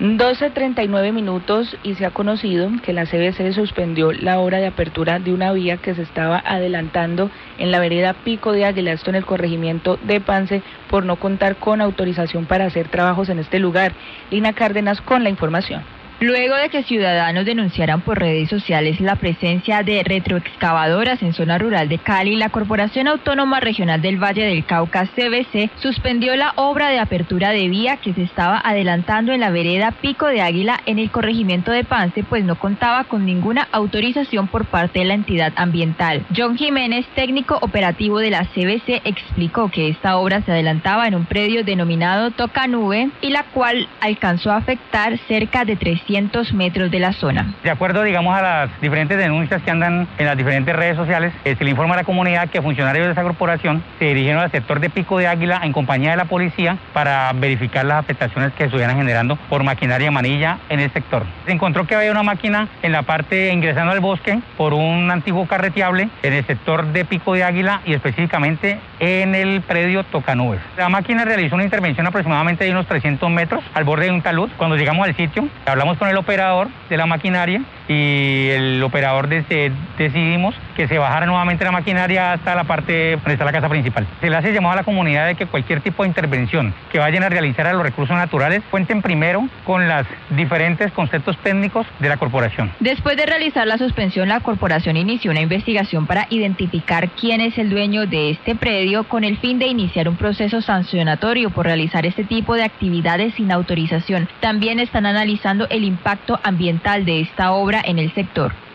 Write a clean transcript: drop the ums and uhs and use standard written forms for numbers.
12:39 y se ha conocido que la CBC suspendió la obra de apertura de una vía que se estaba adelantando en la vereda Pico de Águila, esto en el corregimiento de Pance, por no contar con autorización para hacer trabajos en este lugar. Lina Cárdenas con la información. Luego de que ciudadanos denunciaran por redes sociales la presencia de retroexcavadoras en zona rural de Cali, la Corporación Autónoma Regional del Valle del Cauca, CVC, suspendió la obra de apertura de vía que se estaba adelantando en la vereda Pico de Águila en el corregimiento de Pance, pues no contaba con ninguna autorización por parte de la entidad ambiental. John Jiménez, técnico operativo de la CVC, explicó que esta obra se adelantaba en un predio denominado Tocanube y la cual alcanzó a afectar cerca de 300 metros de la zona. De acuerdo, digamos, a las diferentes denuncias que andan en las diferentes redes sociales, se le informa a la comunidad que funcionarios de esa corporación se dirigieron al sector de Pico de Águila en compañía de la policía para verificar las afectaciones que estuvieran generando por maquinaria manilla en el sector. Se encontró que había una máquina en la parte ingresando al bosque por un antiguo carreteable en el sector de Pico de Águila y específicamente en el predio Tocanubes. La máquina realizó una intervención aproximadamente de unos 300 metros al borde de un talud. Cuando llegamos al sitio, hablamos con el operador de la maquinaria y el operador decidimos que se bajara nuevamente la maquinaria hasta la parte donde está la casa principal. Se le hace llamado a la comunidad de que cualquier tipo de intervención que vayan a realizar a los recursos naturales cuenten primero con los diferentes conceptos técnicos de la corporación. Después de realizar la suspensión, la corporación inició una investigación para identificar quién es el dueño de este predio con el fin de iniciar un proceso sancionatorio por realizar este tipo de actividades sin autorización. También están analizando el impacto ambiental de esta obra en el sector.